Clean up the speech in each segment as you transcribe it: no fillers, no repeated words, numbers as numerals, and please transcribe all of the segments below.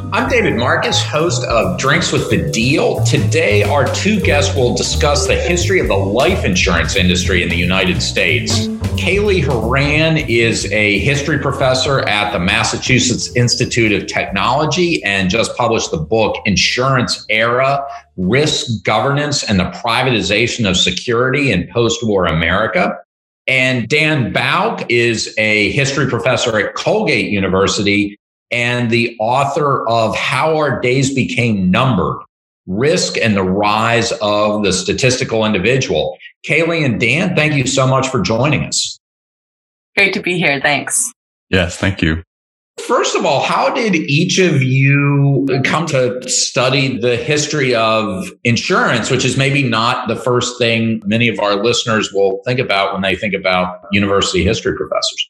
I'm David Marcus, host of Drinks with the Deal. Today, our two guests will discuss the history of the life insurance industry in the United States. Kaylee Horan is a history professor at the Massachusetts Institute of Technology and just published the book Insurance Era: Risk, Governance, and the Privatization of Security in Post-War America. And Dan Bauk is a history professor at Colgate University and the author of How Our Days Became Numbered: Risk and the Rise of the Statistical Individual. Kaylee and Dan, thank you so much for joining us. Great to be here. Thanks. Yes, thank you. First of all, how did each of you come to study the history of insurance, which is maybe not the first thing many of our listeners will think about when they think about university history professors?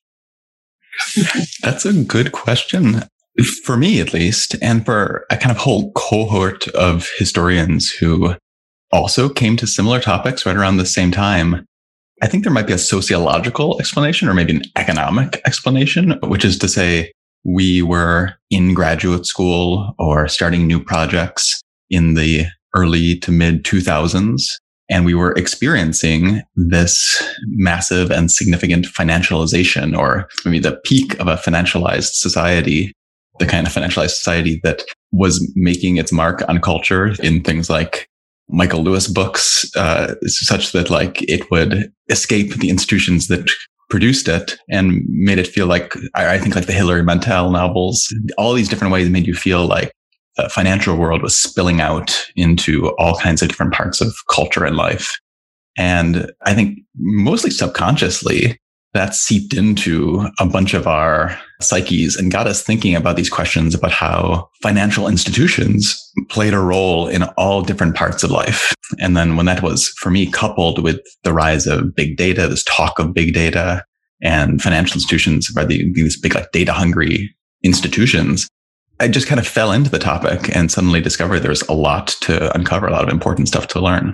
That's a good question. For me, at least, and for a kind of whole cohort of historians who also came to similar topics right around the same time, I think there might be a sociological explanation or maybe an economic explanation, which is to say we were in graduate school or starting new projects in the early to mid 2000s. And we were experiencing this massive and significant financialization, or maybe the peak of a financialized society, the kind of financialized society that was making its mark on culture in things like Michael Lewis books, such that like it would escape the institutions that produced it and made it feel like, I think like the Hilary Mantel novels, all these different ways made you feel like the financial world was spilling out into all kinds of different parts of culture and life. And I think mostly subconsciously, that seeped into a bunch of our psyches and got us thinking about these questions about how financial institutions played a role in all different parts of life. And then when that was, for me, coupled with the rise of big data, this talk of big data and financial institutions by these big like data hungry institutions, I just kind of fell into the topic and suddenly discovered there's a lot to uncover, a lot of important stuff to learn.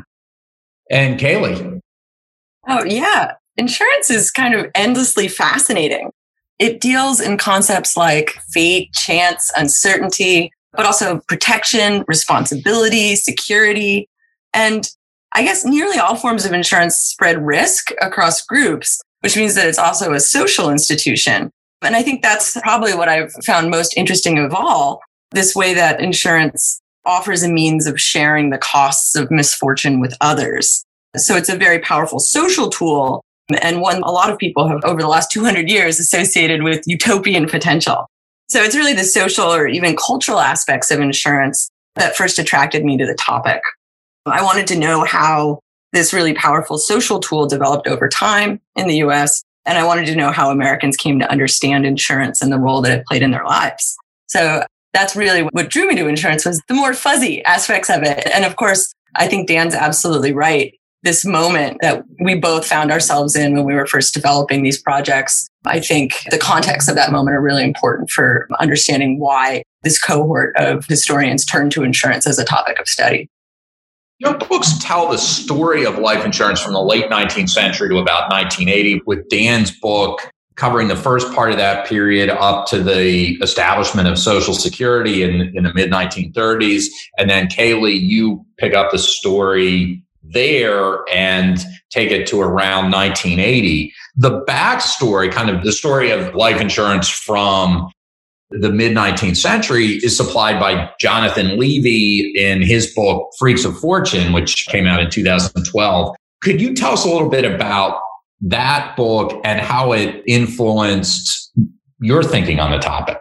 And Kaylee. Oh, yeah. Insurance is kind of endlessly fascinating. It deals in concepts like fate, chance, uncertainty, but also protection, responsibility, security. And I guess nearly all forms of insurance spread risk across groups, which means that it's also a social institution. And I think that's probably what I've found most interesting of all, this way that insurance offers a means of sharing the costs of misfortune with others. So it's a very powerful social tool, and one a lot of people have over the last 200 years associated with utopian potential. So it's really the social or even cultural aspects of insurance that first attracted me to the topic. I wanted to know how this really powerful social tool developed over time in the US, and I wanted to know how Americans came to understand insurance and the role that it played in their lives. So that's really what drew me to insurance, was the more fuzzy aspects of it. And of course, I think Dan's absolutely right. This moment that we both found ourselves in when we were first developing these projects, I think the context of that moment are really important for understanding why this cohort of historians turned to insurance as a topic of study. Your books tell the story of life insurance from the late 19th century to about 1980, with Dan's book covering the first part of that period up to the establishment of Social Security in the mid-1930s. And then, Kaylee, you pick up the story there and take it to around 1980. The backstory, kind of the story of life insurance from the mid-19th century, is supplied by Jonathan Levy in his book, Freaks of Fortune, which came out in 2012. Could you tell us a little bit about that book and how it influenced your thinking on the topic?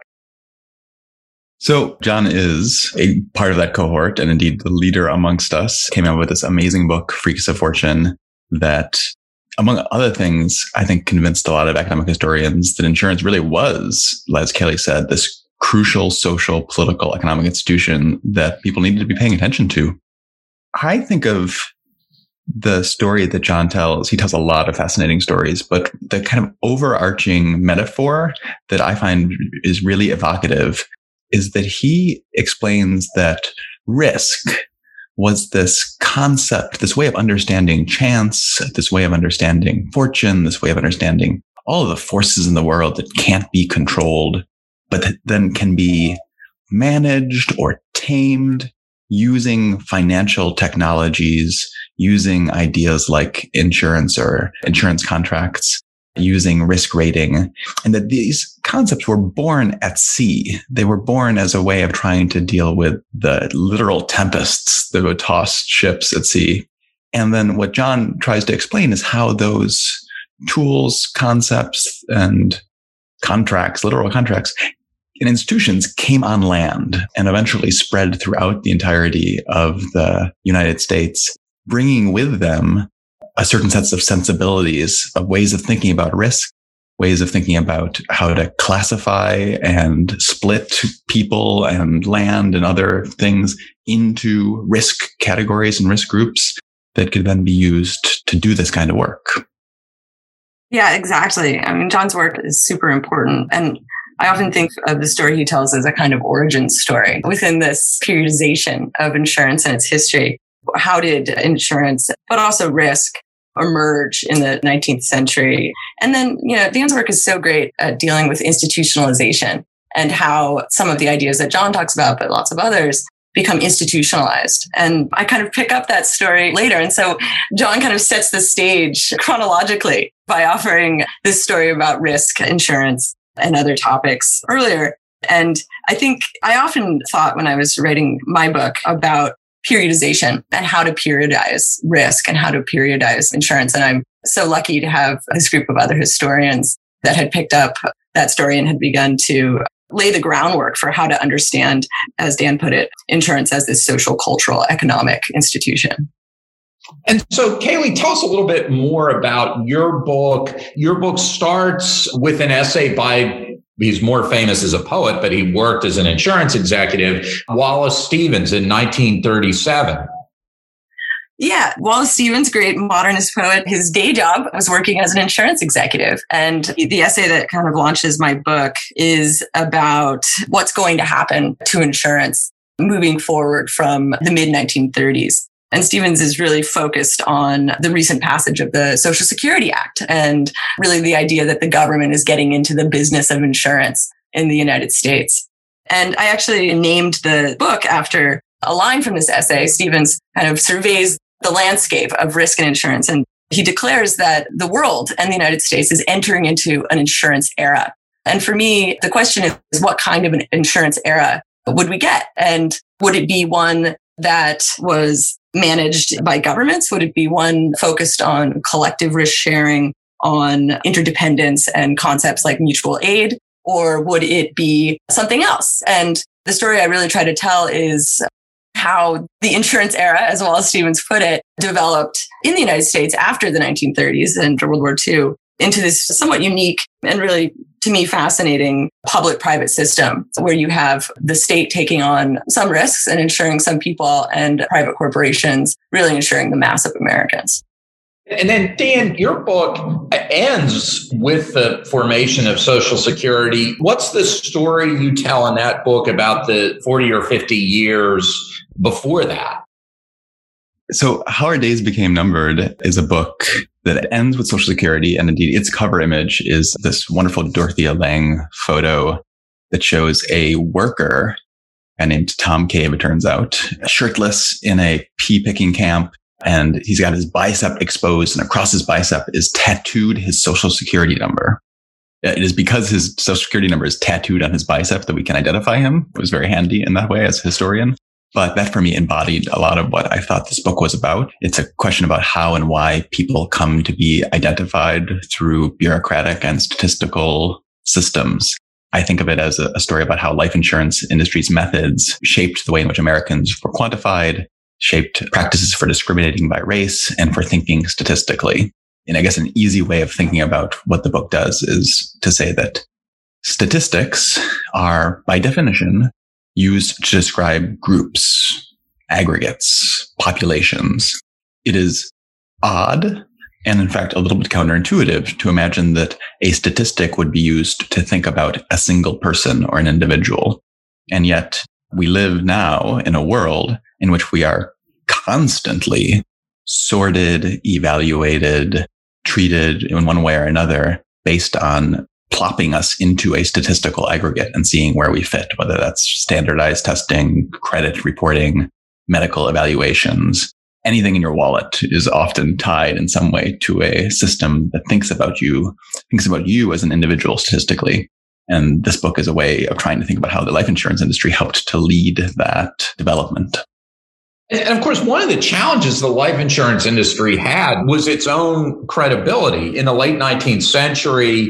So John is a part of that cohort, and indeed the leader amongst us. Came out with this amazing book, Freaks of Fortune, that, among other things, I think convinced a lot of academic historians that insurance really was, as Kelly said, this crucial social, political, economic institution that people needed to be paying attention to. I think of the story that John tells. He tells a lot of fascinating stories, but the kind of overarching metaphor that I find is really evocative is that he explains that risk was this concept, this way of understanding chance, this way of understanding fortune, this way of understanding all of the forces in the world that can't be controlled, but that then can be managed or tamed using financial technologies, using ideas like insurance or insurance contracts, using risk rating, and that these concepts were born at sea. They were born as a way of trying to deal with the literal tempests that would toss ships at sea. And then what John tries to explain is how those tools, concepts, and contracts, literal contracts, and institutions came on land and eventually spread throughout the entirety of the United States, bringing with them a certain sets of sensibilities, of ways of thinking about risk, ways of thinking about how to classify and split people and land and other things into risk categories and risk groups that could then be used to do this kind of work. Yeah, exactly. I mean, John's work is super important. And I often think of the story he tells as a kind of origin story within this periodization of insurance and its history. How did insurance, but also risk, emerge in the 19th century? And then, Dan's work is so great at dealing with institutionalization and how some of the ideas that John talks about, but lots of others, become institutionalized. And I kind of pick up that story later. And so John kind of sets the stage chronologically by offering this story about risk, insurance, and other topics earlier. And I think I often thought when I was writing my book about periodization and how to periodize risk and how to periodize insurance. And I'm so lucky to have this group of other historians that had picked up that story and had begun to lay the groundwork for how to understand, as Dan put it, insurance as this social, cultural, economic institution. And so, Kaylee, tell us a little bit more about your book. Your book starts with an essay by, he's more famous as a poet, but he worked as an insurance executive, Wallace Stevens in 1937. Yeah, Wallace Stevens, great modernist poet. His day job was working as an insurance executive. And the essay that kind of launches my book is about what's going to happen to insurance moving forward from the mid-1930s. And Stevens is really focused on the recent passage of the Social Security Act and really the idea that the government is getting into the business of insurance in the United States. And I actually named the book after a line from this essay. Stevens kind of surveys the landscape of risk and insurance. And he declares that the world and the United States is entering into an insurance era. And for me, the question is, what kind of an insurance era would we get? And would it be one that was managed by governments? Would it be one focused on collective risk sharing, on interdependence and concepts like mutual aid? Or would it be something else? And the story I really try to tell is how the insurance era, as Wallace Stevens put it, developed in the United States after the 1930s and World War II into this somewhat unique and really, to me, fascinating public-private system where you have the state taking on some risks and insuring some people and private corporations really insuring the mass of Americans. And then, Dan, your book ends with the formation of Social Security. What's the story you tell in that book about the 40 or 50 years before that? So How Our Days Became Numbered is a book that ends with Social Security. And indeed, its cover image is this wonderful Dorothea Lange photo that shows a worker, a guy named Tom Cave, it turns out, shirtless in a pea-picking camp. And he's got his bicep exposed, and across his bicep is tattooed his Social Security number. It is because his Social Security number is tattooed on his bicep that we can identify him. It was very handy in that way as a historian. But that for me embodied a lot of what I thought this book was about. It's a question about how and why people come to be identified through bureaucratic and statistical systems. I think of it as a story about how life insurance industry's methods shaped the way in which Americans were quantified, shaped practices for discriminating by race and for thinking statistically. And I guess an easy way of thinking about what the book does is to say that statistics are, by definition, used to describe groups, aggregates, populations. It is odd and, in fact, a little bit counterintuitive to imagine that a statistic would be used to think about a single person or an individual. And yet we live now in a world in which we are constantly sorted, evaluated, treated in one way or another based on plopping us into a statistical aggregate and seeing where we fit, whether that's standardized testing, credit reporting, medical evaluations. Anything in your wallet is often tied in some way to a system that thinks about you as an individual statistically. And this book is a way of trying to think about how the life insurance industry helped to lead that development. And of course, one of the challenges the life insurance industry had was its own credibility. In the late 19th century,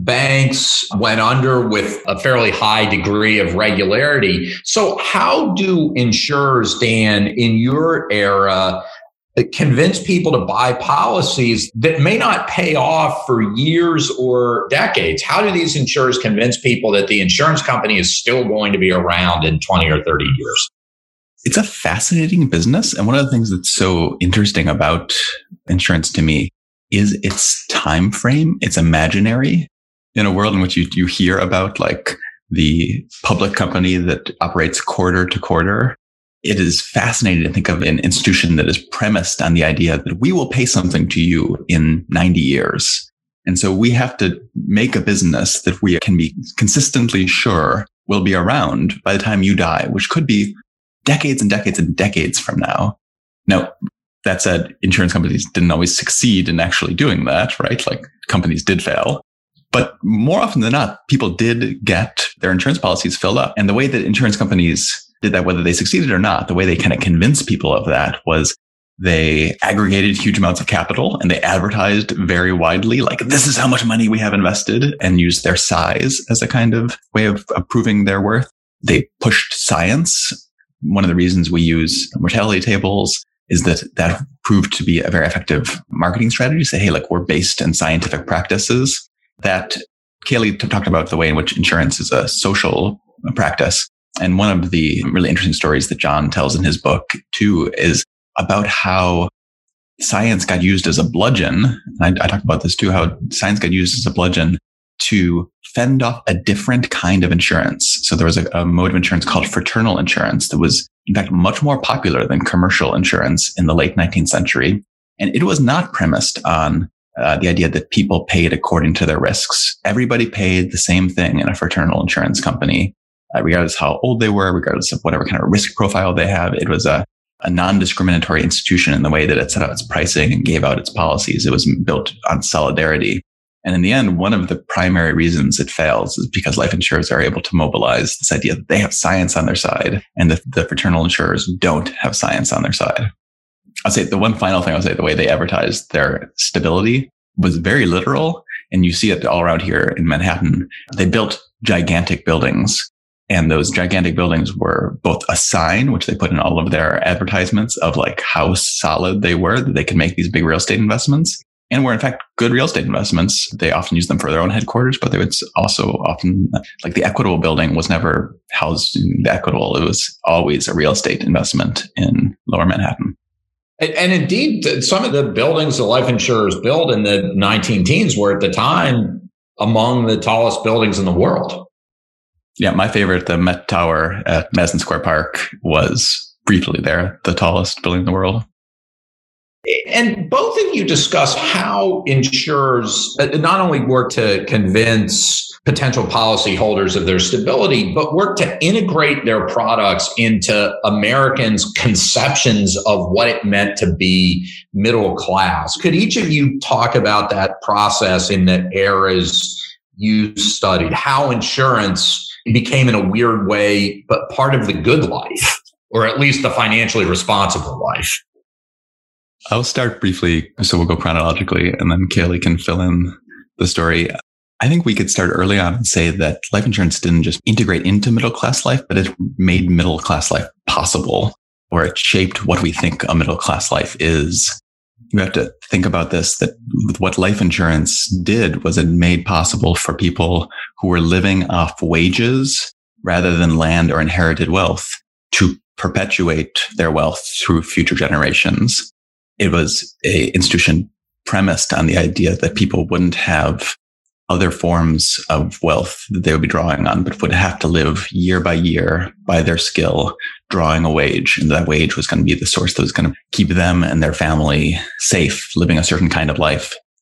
banks went under with a fairly high degree of regularity. So how do insurers, Dan, in your era, convince people to buy policies that may not pay off for years or decades? How do these insurers convince people that the insurance company is still going to be around in 20 or 30 years? It's a fascinating business. And one of the things that's so interesting about insurance to me is its time frame. It's imaginary in a world in which you hear about like the public company that operates quarter to quarter. It is fascinating to think of an institution that is premised on the idea that we will pay something to you in 90 years. And so we have to make a business that we can be consistently sure will be around by the time you die, which could be decades and decades and decades from now. Now, that said, insurance companies didn't always succeed in actually doing that, right? Like companies did fail. But more often than not, people did get their insurance policies filled up. And the way that insurance companies did that, whether they succeeded or not, the way they kind of convinced people of that was they aggregated huge amounts of capital and they advertised very widely, like, this is how much money we have invested, and used their size as a kind of way of proving their worth. They pushed science. One of the reasons we use mortality tables is that proved to be a very effective marketing strategy. Say, hey, look, we're based in scientific practices. That Kaylee talked about the way in which insurance is a social practice. And one of the really interesting stories that John tells in his book too is about how science got used as a bludgeon. I talked about this too, how science got used as a bludgeon to fend off a different kind of insurance. So there was a mode of insurance called fraternal insurance that was, in fact, much more popular than commercial insurance in the late 19th century. And it was not premised on the idea that people paid according to their risks. Everybody paid the same thing in a fraternal insurance company, regardless of how old they were, regardless of whatever kind of risk profile they have. It was a non-discriminatory institution in the way that it set out its pricing and gave out its policies. It was built on solidarity. And in the end, one of the primary reasons it fails is because life insurers are able to mobilize this idea that they have science on their side and that the fraternal insurers don't have science on their side. I'll say the one final thing I'll say, the way they advertised their stability was very literal. And you see it all around here in Manhattan. They built gigantic buildings. And those gigantic buildings were both a sign, which they put in all of their advertisements of like how solid they were, that they could make these big real estate investments. And were in fact good real estate investments. They often used them for their own headquarters, but they would also often, like the Equitable building was never housed in the Equitable. It was always a real estate investment in Lower Manhattan. And indeed, some of the buildings the life insurers built in the 19-teens were at the time among the tallest buildings in the world. Yeah, my favorite, the Met Tower at Madison Square Park, was briefly there, the tallest building in the world. And both of you discuss how insurers not only work to convince potential policyholders of their stability, but work to integrate their products into Americans' conceptions of what it meant to be middle class. Could each of you talk about that process in the eras you studied, how insurance became in a weird way, but part of the good life, or at least the financially responsible life? I'll start briefly, so we'll go chronologically, and then Kaylee can fill in the story. I think we could start early on and say that life insurance didn't just integrate into middle-class life, but it made middle-class life possible, or it shaped what we think a middle-class life is. You have to think about this, that what life insurance did was it made possible for people who were living off wages rather than land or inherited wealth to perpetuate their wealth through future generations. It was an institution premised on the idea that people wouldn't have other forms of wealth that they would be drawing on, but would have to live year by year by their skill, drawing a wage. And that wage was going to be the source that was going to keep them and their family safe, living a certain kind of life.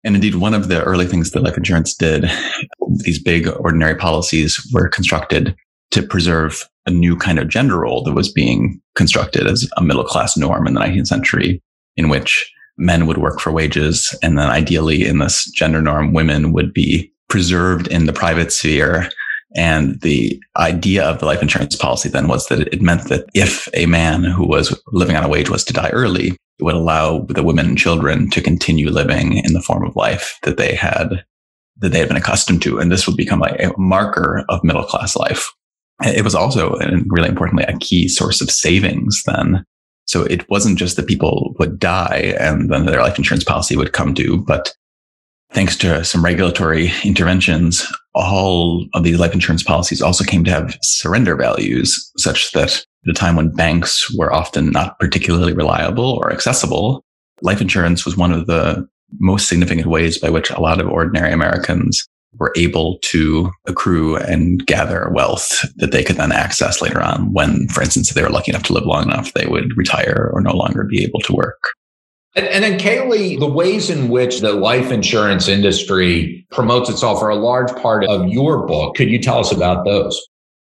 And indeed, one of the early things that life insurance did, these big ordinary policies were constructed to preserve a new kind of gender role that was being constructed as a middle class norm in the 19th century, in which men would work for wages. And then ideally in this gender norm, women would be preserved in the private sphere. And the idea of the life insurance policy then was that it meant that if a man who was living on a wage was to die early, it would allow the women and children to continue living in the form of life that they had been accustomed to. And this would become a marker of middle class life. It was also, and really importantly, a key source of savings then. So it wasn't just that people would die and then their life insurance policy would come due, but thanks to some regulatory interventions, all of these life insurance policies also came to have surrender values, such that at a time when banks were often not particularly reliable or accessible, life insurance was one of the most significant ways by which a lot of ordinary Americans were able to accrue and gather wealth that they could then access later on when, for instance, if they were lucky enough to live long enough, they would retire or no longer be able to work. And then, Kaylee, the ways in which the life insurance industry promotes itself are a large part of your book. Could you tell us about those?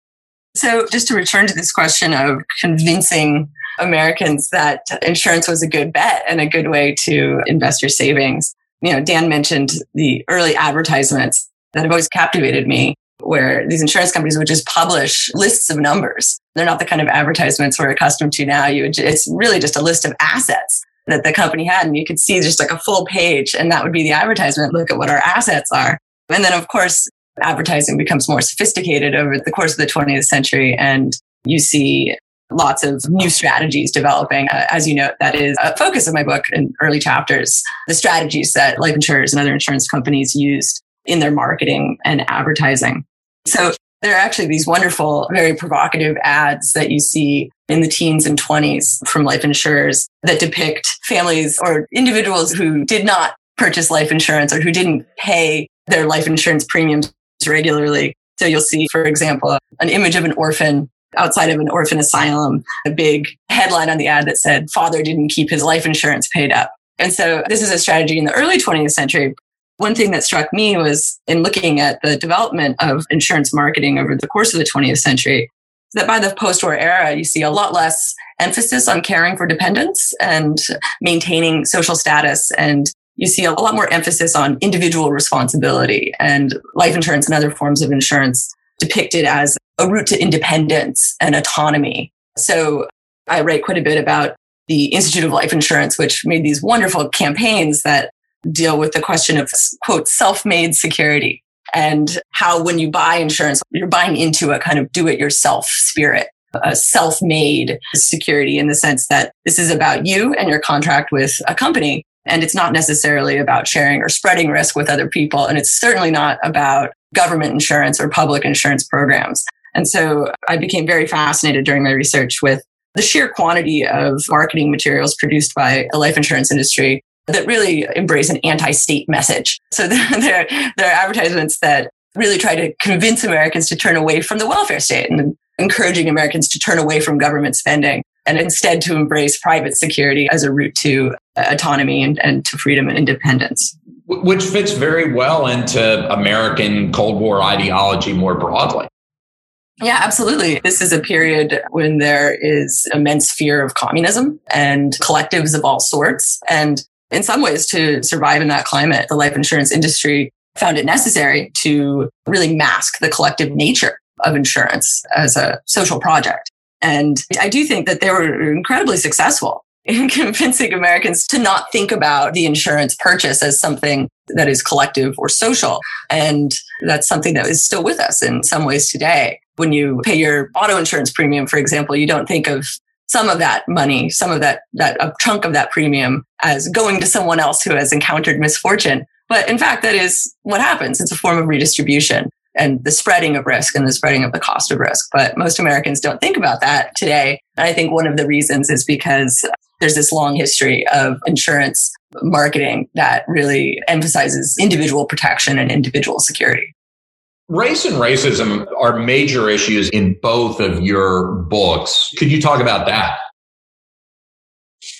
So just to return to this question of convincing Americans that insurance was a good bet and a good way to invest your savings. Dan mentioned the early advertisements that have always captivated me, where these insurance companies would just publish lists of numbers. They're not the kind of advertisements we're accustomed to now. It's really just a list of assets that the company had, and you could see just like a full page, and that would be the advertisement. Look at what our assets are. And then, of course, advertising becomes more sophisticated over the course of the 20th century, and you see lots of new strategies developing. As you know, that is a focus of my book in early chapters, the strategies that life insurers and other insurance companies used in their marketing and advertising. So there are actually these wonderful, very provocative ads that you see in the teens and 20s from life insurers that depict families or individuals who did not purchase life insurance or who didn't pay their life insurance premiums regularly. So you'll see, for example, an image of an orphan outside of an orphan asylum, a big headline on the ad that said, "Father didn't keep his life insurance paid up." And so this is a strategy in the early 20th century. One thing that struck me was in looking at the development of insurance marketing over the course of the 20th century, that by the post-war era, you see a lot less emphasis on caring for dependents and maintaining social status. And you see a lot more emphasis on individual responsibility, and life insurance and other forms of insurance depicted as a route to independence and autonomy. So I write quite a bit about the Institute of Life Insurance, which made these wonderful campaigns that deal with the question of, quote, self-made security, and how when you buy insurance, you're buying into a kind of do-it-yourself spirit, a self-made security in the sense that this is about you and your contract with a company. And it's not necessarily about sharing or spreading risk with other people. And it's certainly not about government insurance or public insurance programs. And so I became very fascinated during my research with the sheer quantity of marketing materials produced by the life insurance industry that really embrace an anti-state message. So there are advertisements that really try to convince Americans to turn away from the welfare state and encouraging Americans to turn away from government spending and instead to embrace private security as a route to autonomy and to freedom and independence. Which fits very well into American Cold War ideology more broadly. Yeah, absolutely. This is a period when there is immense fear of communism and collectives of all sorts. And in some ways, to survive in that climate, the life insurance industry found it necessary to really mask the collective nature of insurance as a social project. And I do think that they were incredibly successful in convincing Americans to not think about the insurance purchase as something that is collective or social. And that's something that is still with us in some ways today. When you pay your auto insurance premium, for example, you don't think of some of that money, some of that a chunk of that premium as going to someone else who has encountered misfortune. But in fact, that is what happens. It's a form of redistribution and the spreading of risk and the spreading of the cost of risk. But most Americans don't think about that today. And I think one of the reasons is because there's this long history of insurance marketing that really emphasizes individual protection and individual security. Race and racism are major issues in both of your books. Could you talk about that?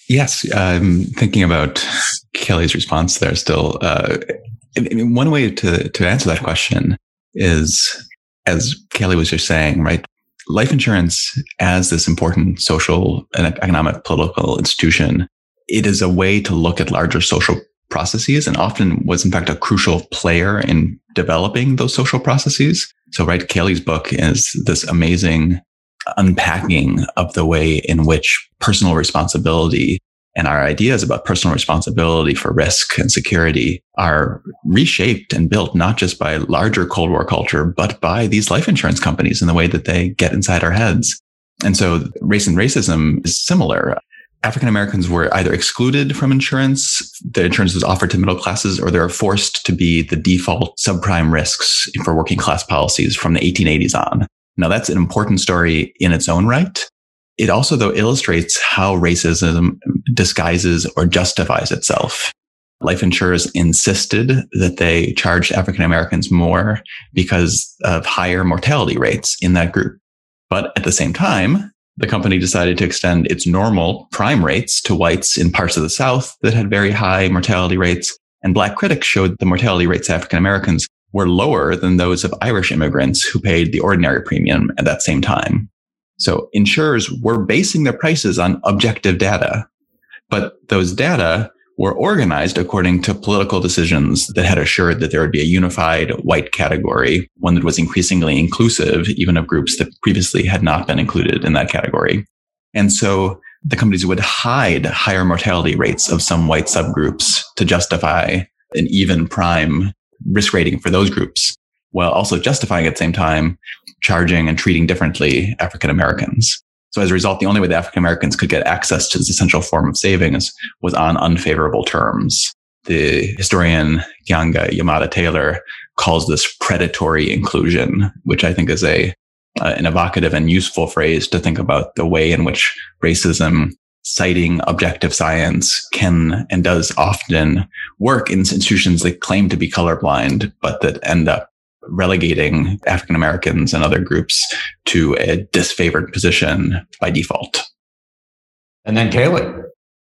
Yes, I'm thinking about Kelly's response there still. One way to answer that question is, as Kelly was just saying, right? Life insurance as this important social and economic political institution, it is a way to look at larger social processes and often was in fact a crucial player in developing those social processes. So, right, Kelly's book is this amazing unpacking of the way in which personal responsibility and our ideas about personal responsibility for risk and security are reshaped and built not just by larger Cold War culture, but by these life insurance companies and the way that they get inside our heads. And so race and racism is similar. African Americans were either excluded from insurance, the insurance was offered to middle classes, or they were forced to be the default subprime risks for working class policies from the 1880s on. Now, that's an important story in its own right. It also, though, illustrates how racism disguises or justifies itself. Life insurers insisted that they charged African Americans more because of higher mortality rates in that group. But at the same time, the company decided to extend its normal prime rates to whites in parts of the South that had very high mortality rates. And Black critics showed the mortality rates of African Americans were lower than those of Irish immigrants who paid the ordinary premium at that same time. So insurers were basing their prices on objective data, but those data were organized according to political decisions that had assured that there would be a unified white category, one that was increasingly inclusive, even of groups that previously had not been included in that category. And so the companies would hide higher mortality rates of some white subgroups to justify an even prime risk rating for those groups, while also justifying at the same time charging and treating differently African Americans. So as a result, the only way that African Americans could get access to this essential form of savings was on unfavorable terms. The historian Keeanga Yamada Taylor calls this predatory inclusion, which I think is an evocative and useful phrase to think about the way in which racism, citing objective science, can and does often work in institutions that claim to be colorblind, but that end up relegating African Americans and other groups to a disfavored position by default. And then Kaylee.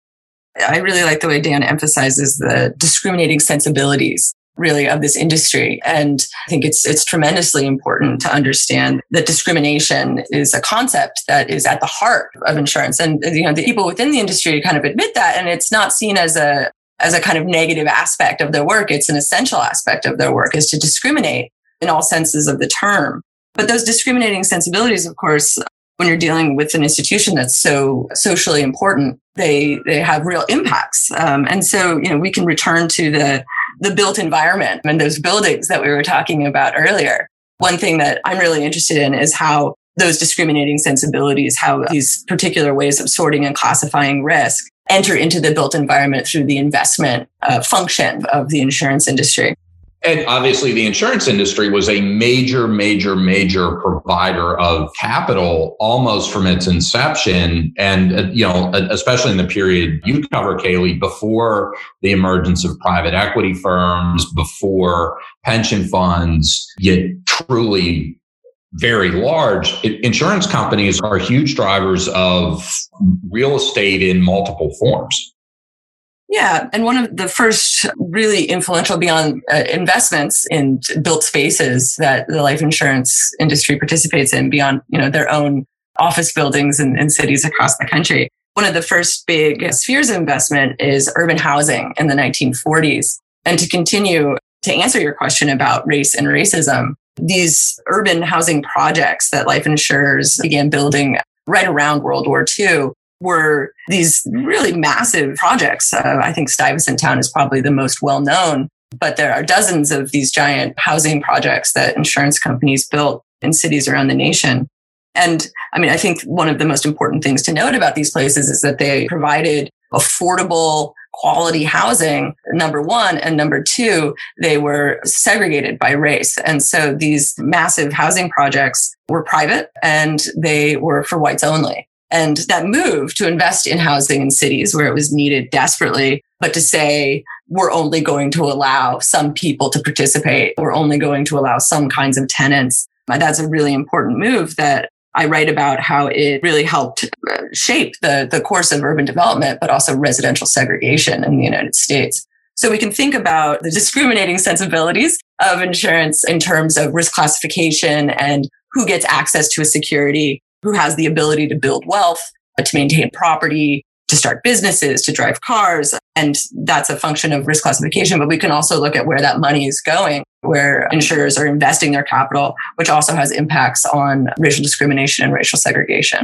I really like the way Dan emphasizes the discriminating sensibilities, really, of this industry. And I think it's tremendously important to understand that discrimination is a concept that is at the heart of insurance. And, the people within the industry kind of admit that, and it's not seen as a kind of negative aspect of their work. It's an essential aspect of their work, is to discriminate in all senses of the term. But those discriminating sensibilities, of course, when you're dealing with an institution that's so socially important, they have real impacts. And so, we can return to the built environment and those buildings that we were talking about earlier. One thing that I'm really interested in is how those discriminating sensibilities, how these particular ways of sorting and classifying risk enter into the built environment through the investment function of the insurance industry. And obviously, the insurance industry was a major provider of capital almost from its inception. And, especially in the period you cover, Kaylee, before the emergence of private equity firms, before pension funds, yet truly very large. Insurance companies are huge drivers of real estate in multiple forms. Yeah. And one of the first really influential beyond investments in built spaces that the life insurance industry participates in beyond, their own office buildings in cities across the country. One of the first big spheres of investment is urban housing in the 1940s. And to continue to answer your question about race and racism, these urban housing projects that life insurers began building right around World War II were these really massive projects. I think Stuyvesant Town is probably the most well-known, but there are dozens of these giant housing projects that insurance companies built in cities around the nation. And I think one of the most important things to note about these places is that they provided affordable, quality housing, number one. And number two, they were segregated by race. And so these massive housing projects were private and they were for whites only. And that move to invest in housing in cities where it was needed desperately, but to say, we're only going to allow some people to participate, we're only going to allow some kinds of tenants, that's a really important move that I write about how it really helped shape the course of urban development, but also residential segregation in the United States. So we can think about the discriminating sensibilities of insurance in terms of risk classification and who gets access to a security, who has the ability to build wealth, to maintain property, to start businesses, to drive cars. And that's a function of risk classification. But we can also look at where that money is going, where insurers are investing their capital, which also has impacts on racial discrimination and racial segregation.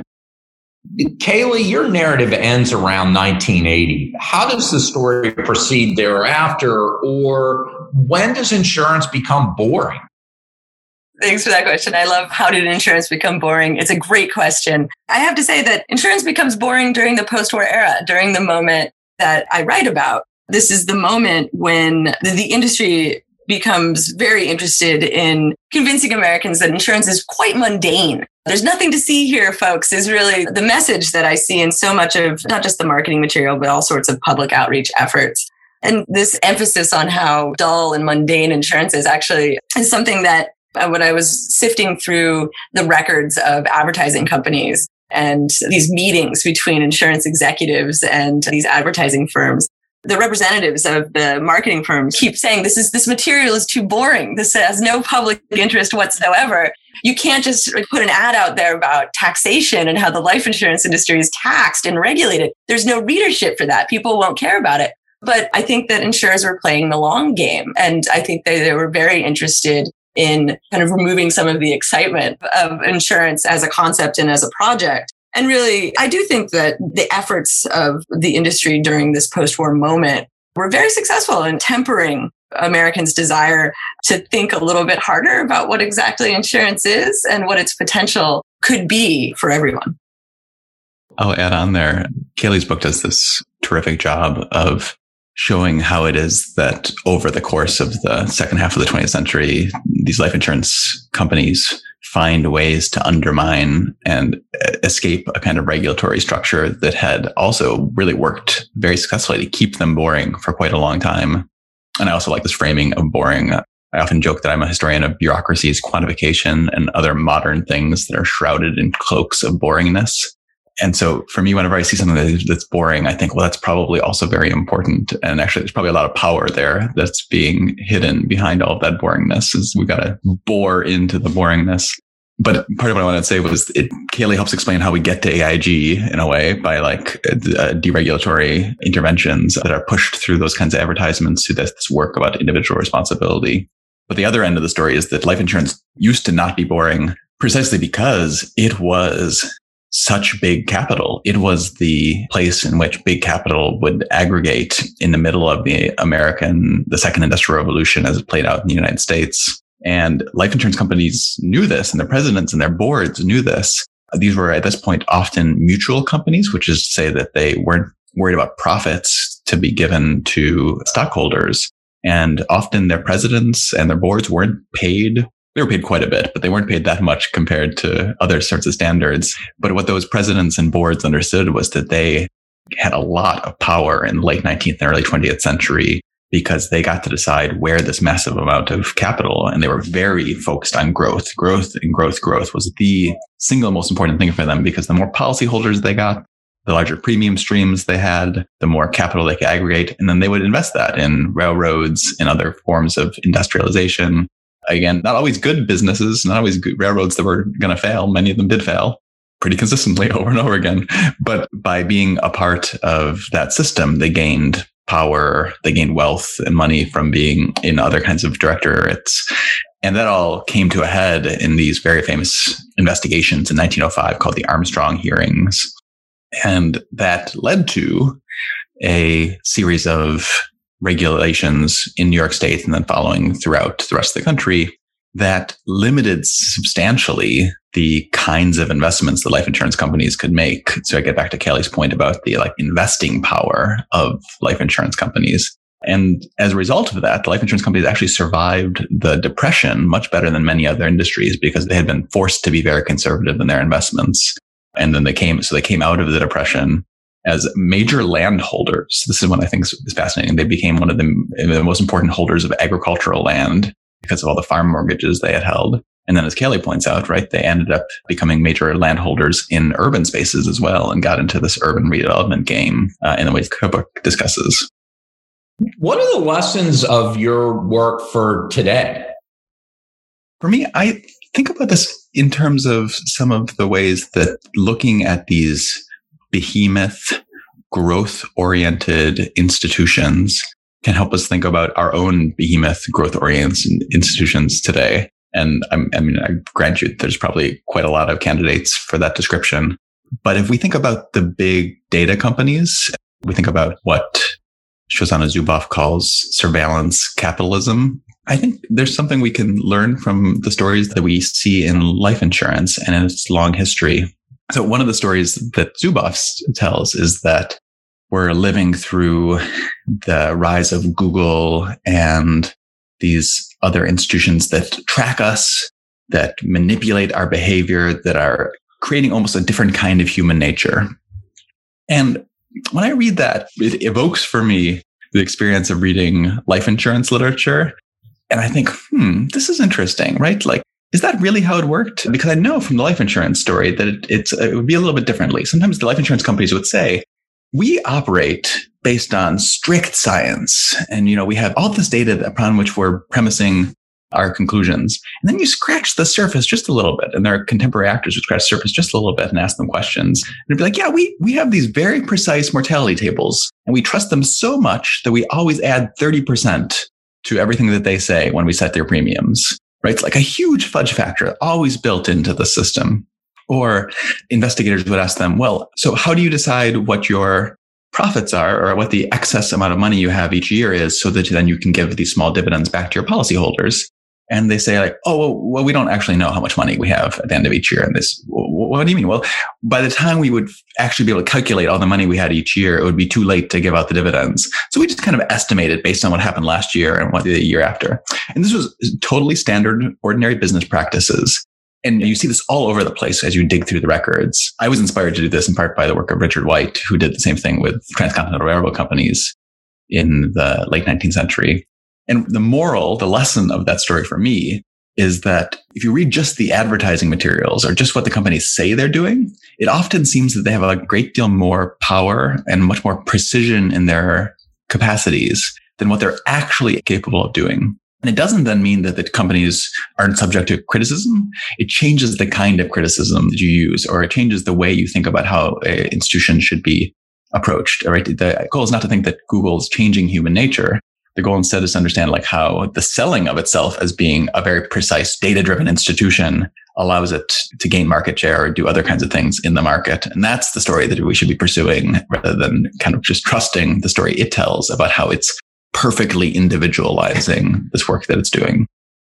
Kaylee, your narrative ends around 1980. How does the story proceed thereafter, or when does insurance become boring? Thanks for that question. I love, how did insurance become boring? It's a great question. I have to say that insurance becomes boring during the post-war era, during the moment that I write about. This is the moment when the industry becomes very interested in convincing Americans that insurance is quite mundane. There's nothing to see here, folks, is really the message that I see in so much of not just the marketing material, but all sorts of public outreach efforts. And this emphasis on how dull and mundane insurance is actually is something that when I was sifting through the records of advertising companies and these meetings between insurance executives and these advertising firms, the representatives of the marketing firms keep saying, this material is too boring. This has no public interest whatsoever. You can't just put an ad out there about taxation and how the life insurance industry is taxed and regulated. There's no readership for that. People won't care about it. But I think that insurers were playing the long game. And I think they were very interested in kind of removing some of the excitement of insurance as a concept and as a project. And really, I do think that the efforts of the industry during this post-war moment were very successful in tempering Americans' desire to think a little bit harder about what exactly insurance is and what its potential could be for everyone. I'll add on there. Kaylee's book does this terrific job of showing how it is that over the course of the second half of the 20th century, these life insurance companies find ways to undermine and escape a kind of regulatory structure that had also really worked very successfully to keep them boring for quite a long time. And I also like this framing of boring. I often joke that I'm a historian of bureaucracies, quantification, and other modern things that are shrouded in cloaks of boringness. And so for me, whenever I see something that's boring, I think, well, that's probably also very important. And actually, there's probably a lot of power there that's being hidden behind all of that boringness. Is we've got to bore into the boringness. But part of what I wanted to say was Kaylee helps explain how we get to AIG in a way by deregulatory interventions that are pushed through those kinds of advertisements to this work about individual responsibility. But the other end of the story is that life insurance used to not be boring precisely because it was such big capital. It was the place in which big capital would aggregate in the middle of the second industrial revolution as it played out in the United States. And life insurance companies knew this, and their presidents and their boards knew this. These were at this point often mutual companies, which is to say that they weren't worried about profits to be given to stockholders. And often their presidents and their boards weren't paid. They were paid quite a bit, but they weren't paid that much compared to other sorts of standards. But what those presidents and boards understood was that they had a lot of power in the late 19th and early 20th century because they got to decide where this massive amount of capital, and they were very focused on growth. Growth was the single most important thing for them, because the more policyholders they got, the larger premium streams they had, the more capital they could aggregate, and then they would invest that in railroads and other forms of industrialization. Again, not always good businesses, not always good railroads that were going to fail. Many of them did fail pretty consistently over and over again. But by being a part of that system, they gained power, they gained wealth and money from being in other kinds of directorates. And that all came to a head in these very famous investigations in 1905 called the Armstrong hearings. And that led to a series of regulations in New York State and then following throughout the rest of the country that limited substantially the kinds of investments that life insurance companies could make. So I get back to Kaylee's point about the investing power of life insurance companies. And as a result of that, the life insurance companies actually survived the Depression much better than many other industries because they had been forced to be very conservative in their investments. And then they came out of the Depression as major landholders. This is what I think is fascinating. They became one of the most important holders of agricultural land because of all the farm mortgages they had held. And then as Kaylee points out, right, they ended up becoming major landholders in urban spaces as well and got into this urban redevelopment game in the ways the book discusses. What are the lessons of your work for today? For me, I think about this in terms of some of the ways that looking at these behemoth, growth-oriented institutions can help us think about our own behemoth, growth-oriented institutions today. And I grant you, there's probably quite a lot of candidates for that description. But if we think about the big data companies, we think about what Shoshana Zuboff calls surveillance capitalism. I think there's something we can learn from the stories that we see in life insurance and in its long history. So one of the stories that Zuboff tells is that we're living through the rise of Google and these other institutions that track us, that manipulate our behavior, that are creating almost a different kind of human nature. And when I read that, it evokes for me the experience of reading life insurance literature. And I think, this is interesting, right? Like, is that really how it worked? Because I know from the life insurance story that it would be a little bit differently. Sometimes the life insurance companies would say, we operate based on strict science. And, we have all this data upon which we're premising our conclusions. And then you scratch the surface just a little bit. And there are contemporary actors who scratch the surface just a little bit and ask them questions. And it'd be like, yeah, we have these very precise mortality tables and we trust them so much that we always add 30% to everything that they say when we set their premiums, right? It's like a huge fudge factor always built into the system. Or investigators would ask them, well, so how do you decide what your profits are or what the excess amount of money you have each year is so that then you can give these small dividends back to your policyholders? And they say like, oh, well, we don't actually know how much money we have at the end of each year. And this, what do you mean? Well, by the time we would actually be able to calculate all the money we had each year, it would be too late to give out the dividends. So we just kind of estimated based on what happened last year and what the year after. And this was totally standard, ordinary business practices. And you see this all over the place as you dig through the records. I was inspired to do this in part by the work of Richard White, who did the same thing with transcontinental railroad companies in the late 19th century. And the lesson of that story for me is that if you read just the advertising materials or just what the companies say they're doing, it often seems that they have a great deal more power and much more precision in their capacities than what they're actually capable of doing. And it doesn't then mean that the companies aren't subject to criticism. It changes the kind of criticism that you use, or it changes the way you think about how an institution should be approached. Right? The goal is not to think that Google is changing human nature. The goal instead is to understand like how the selling of itself as being a very precise data-driven institution allows it to gain market share or do other kinds of things in the market. And that's the story that we should be pursuing rather than kind of just trusting the story it tells about how it's perfectly individualizing this work that it's doing.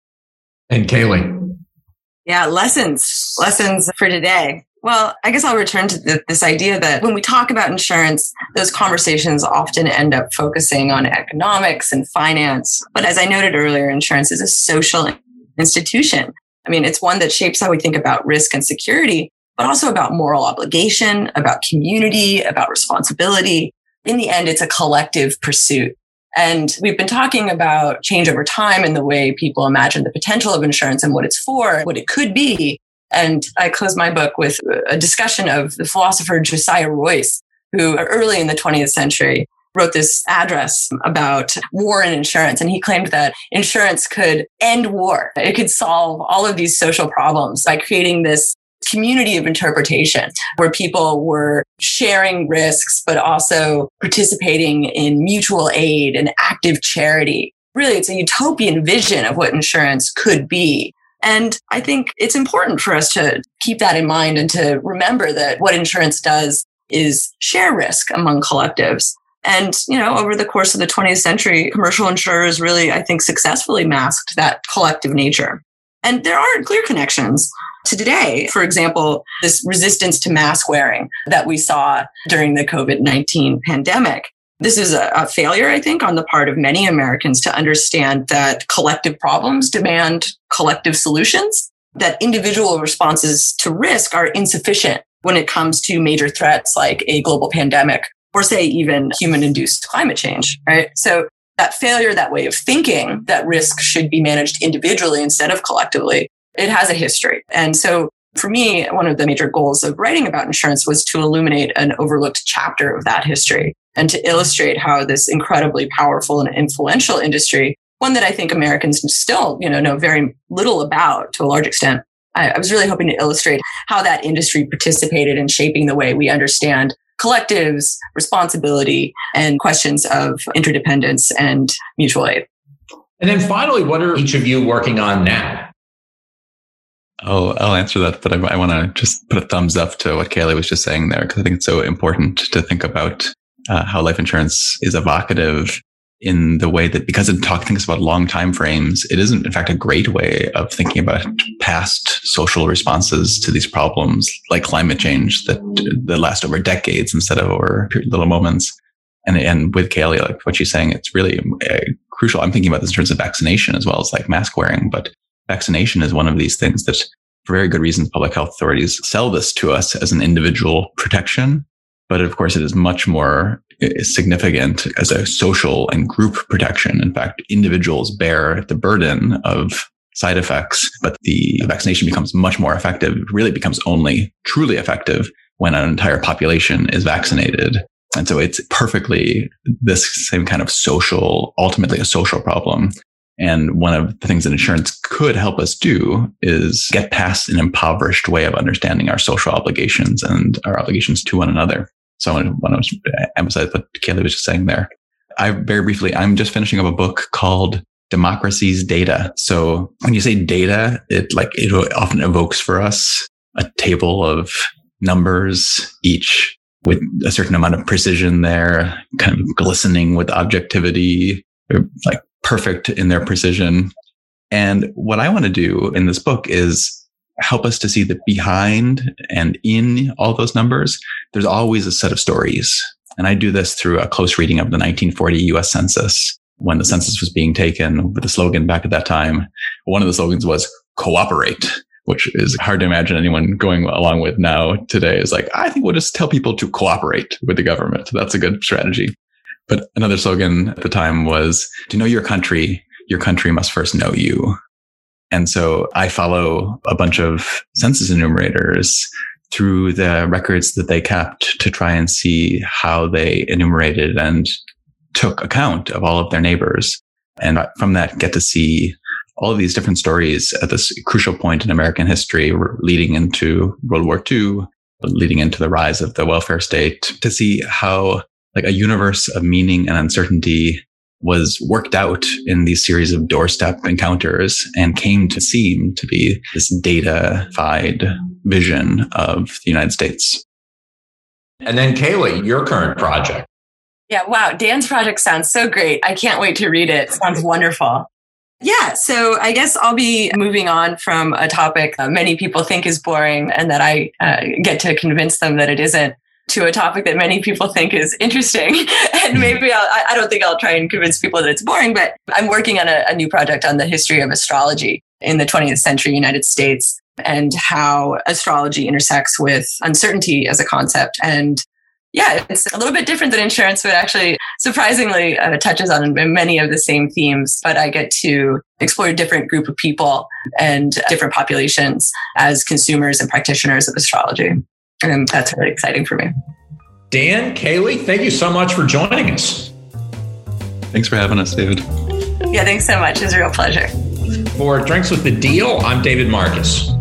And Kaylee. Yeah, lessons for today. Well, I guess I'll return to this idea that when we talk about insurance, those conversations often end up focusing on economics and finance. But as I noted earlier, insurance is a social institution. I mean, it's one that shapes how we think about risk and security, but also about moral obligation, about community, about responsibility. In the end, it's a collective pursuit. And we've been talking about change over time and the way people imagine the potential of insurance and what it's for, what it could be. And I close my book with a discussion of the philosopher Josiah Royce, who early in the 20th century wrote this address about war and insurance. And he claimed that insurance could end war. It could solve all of these social problems by creating this community of interpretation where people were sharing risks, but also participating in mutual aid and active charity. Really, it's a utopian vision of what insurance could be. And I think it's important for us to keep that in mind and to remember that what insurance does is share risk among collectives. And, over the course of the 20th century, commercial insurers really, I think, successfully masked that collective nature. And there are clear connections to today. For example, this resistance to mask wearing that we saw during the COVID-19 pandemic. This is a failure, I think, on the part of many Americans to understand that collective problems demand collective solutions, that individual responses to risk are insufficient when it comes to major threats like a global pandemic or, say, even human-induced climate change, right? So that failure, that way of thinking that risk should be managed individually instead of collectively, it has a history. And so for me, one of the major goals of writing about insurance was to illuminate an overlooked chapter of that history and to illustrate how this incredibly powerful and influential industry, one that I think Americans still, know very little about to a large extent. I was really hoping to illustrate how that industry participated in shaping the way we understand collectives, responsibility, and questions of interdependence and mutual aid. And then finally, what are each of you working on now? I'll answer that, but I want to just put a thumbs up to what Kaylee was just saying there, because I think it's so important to think about how life insurance is evocative in the way that, because it thinks about long time frames, it isn't, in fact, a great way of thinking about past social responses to these problems, like climate change, that last over decades instead of over little moments. And with Kaylee, like what she's saying, it's really crucial. I'm thinking about this in terms of vaccination as well as like mask wearing, but vaccination is one of these things that, for very good reasons, public health authorities sell this to us as an individual protection. But of course, it is much more significant as a social and group protection. In fact, individuals bear the burden of side effects, but the vaccination becomes much more effective. It really becomes only truly effective when an entire population is vaccinated. And so it's perfectly this same kind of ultimately a social problem. And one of the things that insurance could help us do is get past an impoverished way of understanding our social obligations and our obligations to one another. So I want to emphasize what Kaylee was just saying there. I'm just finishing up a book called Democracy's Data. So when you say data, it often evokes for us a table of numbers, each with a certain amount of precision there, kind of glistening with objectivity, like perfect in their precision. And what I want to do in this book is help us to see that behind and in all those numbers, there's always a set of stories. And I do this through a close reading of the 1940 US Census. When the census was being taken, with the slogan back at that time, one of the slogans was cooperate, which is hard to imagine anyone going along with now today. Is like, I think we'll just tell people to cooperate with the government. That's a good strategy. But another slogan at the time was, to know your country must first know you. And so I follow a bunch of census enumerators through the records that they kept to try and see how they enumerated and took account of all of their neighbors. And from that, get to see all of these different stories at this crucial point in American history, leading into World War II, leading into the rise of the welfare state, to see how like a universe of meaning and uncertainty was worked out in these series of doorstep encounters and came to seem to be this data-fied vision of the United States. And then Kaylee, your current project. Yeah, wow. Dan's project sounds so great. I can't wait to read it. Sounds wonderful. Yeah, so I guess I'll be moving on from a topic many people think is boring and that I get to convince them that it isn't, to a topic that many people think is interesting. And maybe I don't think I'll try and convince people that it's boring, but I'm working on a new project on the history of astrology in the 20th century United States and how astrology intersects with uncertainty as a concept. And yeah, it's a little bit different than insurance, but actually surprisingly touches on many of the same themes. But I get to explore a different group of people and different populations as consumers and practitioners of astrology. And that's really exciting for me. Dan, Kaylee, thank you so much for joining us. Thanks for having us, David. Yeah, thanks so much. It was a real pleasure. For Drinks with the Deal, I'm David Marcus.